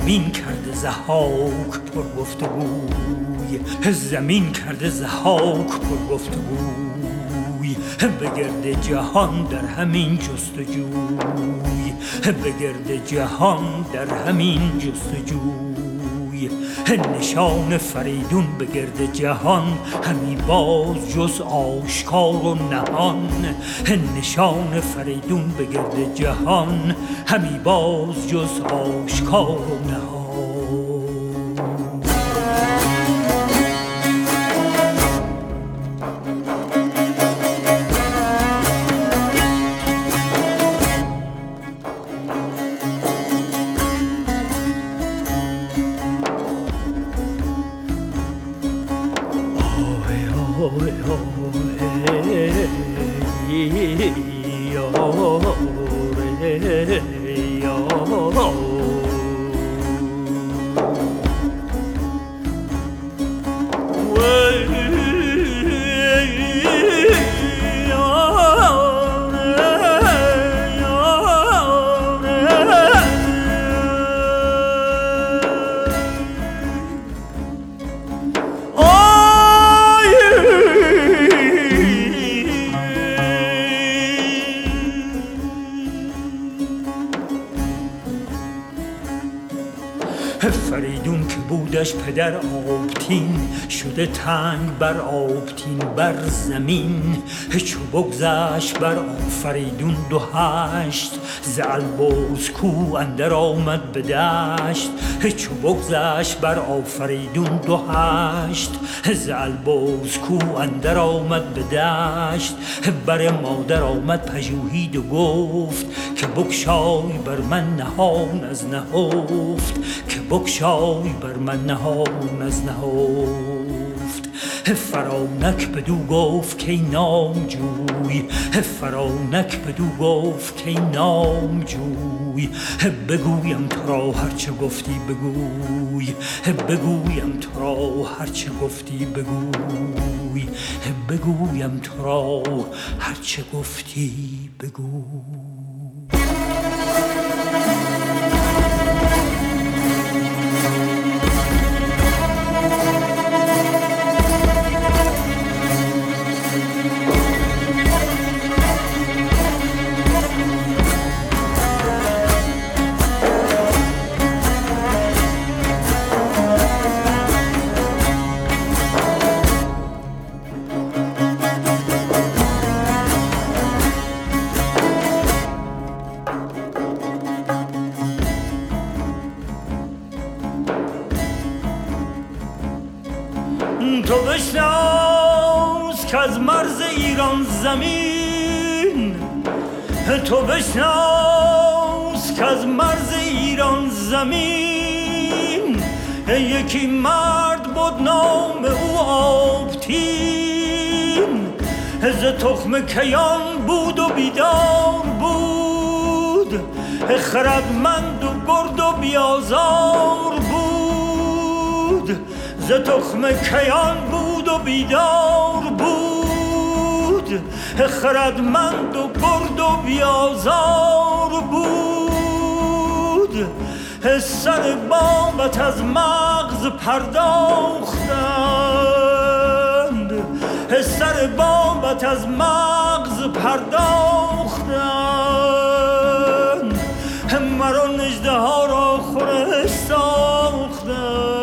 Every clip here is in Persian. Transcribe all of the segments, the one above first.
زمین کرده ضحاک پر گفتگوی، زمین کرده ضحاک پر گفتگوی، به گرد جهان در همین جستجوی، به گرد جهان در همین جستجوی. نشان فریدون به گرد جهان همی باز جز آشکار و نهان. نشان فریدون به گرد جهان همی باز جز آشکار و نهان. فریدون که بودش پدر آبتین، شده تنگ بر آبتین بر زمین. چو بگذشت بر آفریدون 28 ز البرز کو اندر آمد به دشت. چو بگذشت بر آفریدون 28 ز البرز کو اندر آمد به دشت. بر مادر آمد پژوهید و گفت که بگشای بر من نهان از نهفت، که بگشای بر من نهان از نهفت. فرانک بدو گفت که نامجوی، فرانک بدو گفت که نامجوی. بگویم تو را هرچه گفتی بگوی، بگویم تو را هرچه گفتی بگوی، بگویم تو را هرچه گفتی بگوی. تو بشناس که از مرز ایران زمین، تو بشناس که از مرز ایران زمین یکی مرد بود نام او آبتین. ز تخم کیان بود و بیدار بود، خردمند و گرد و بیازار بود. ز تخم کیان بود و بیدار بود، خردمند و گرد و بیازار بود. سر بابت از مغز پرداختند، سر بابت از مغز پرداختند. مرا نژدها را خورش ساختند.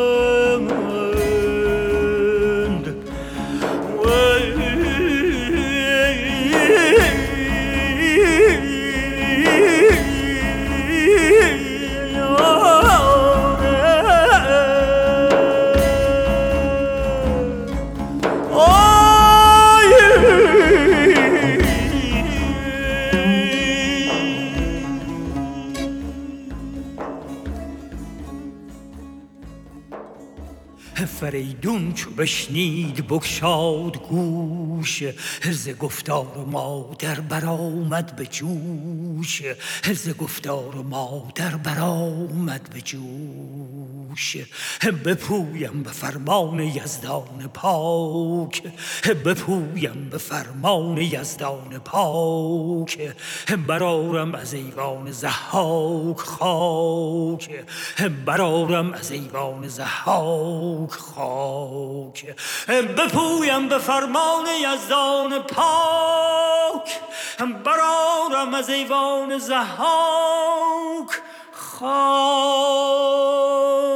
فریدون چو بشنید بگشاد گوش، ز گفتار مادر برآمد به جوش، ز گفتار مادر برآمد به جوش. دوش، بپویم به فرمان یزدان پاک، بپویم به فرمان یزدان پاک، برارم از ایوان ضحاک خاک، برارم از ایوان ضحاک خاک، بپویم به فرمان یزدان پاک، برارم از ایوان ضحاک خاک.